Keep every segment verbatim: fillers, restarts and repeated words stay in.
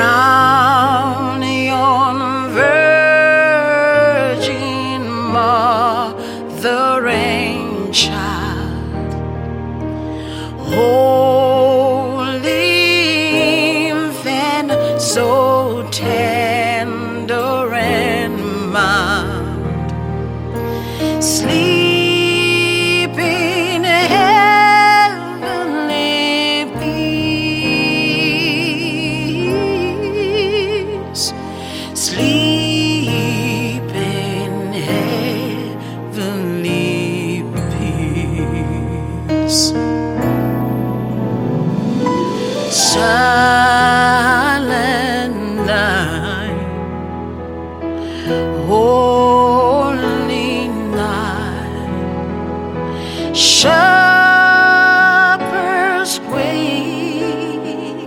Zion, Virgin Mother and Child, Holy Infant, so tender and mild, sleep in heavenly peace, sleep in heavenly peace. Silent night, holy night, shepherds wait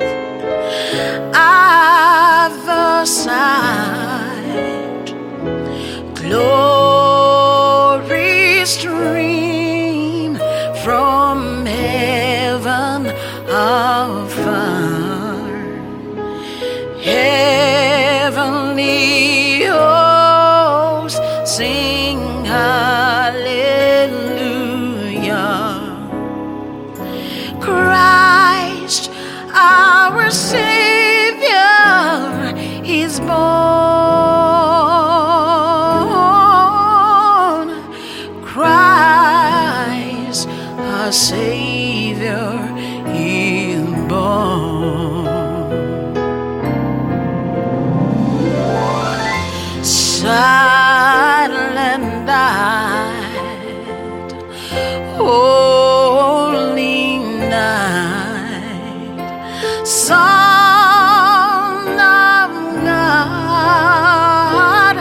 at the side, glory stream from heaven afar, heavenly hosts sing hallelujah. Christ our Savior is born. Christ our Savior is born. Silent night, holy night, Son of God,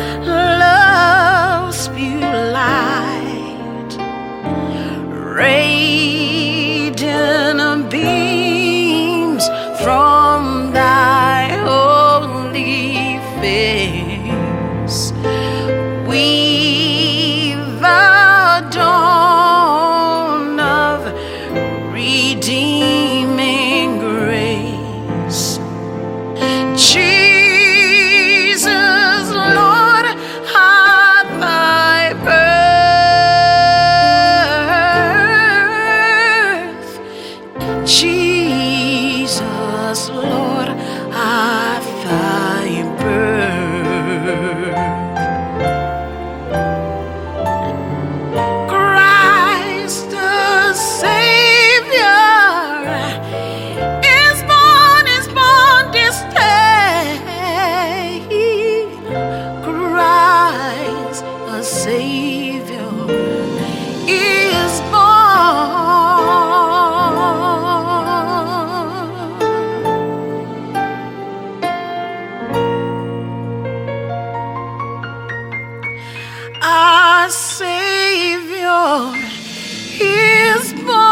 love's pure light, radiant beams from thy holy face. We the dawn of redeeming grace. Jesus, Lord, at thy birth. Jesus, Lord, at thy birth. Christ the Savior is born, is born this day. Christ the Savior is born. Our Savior is born.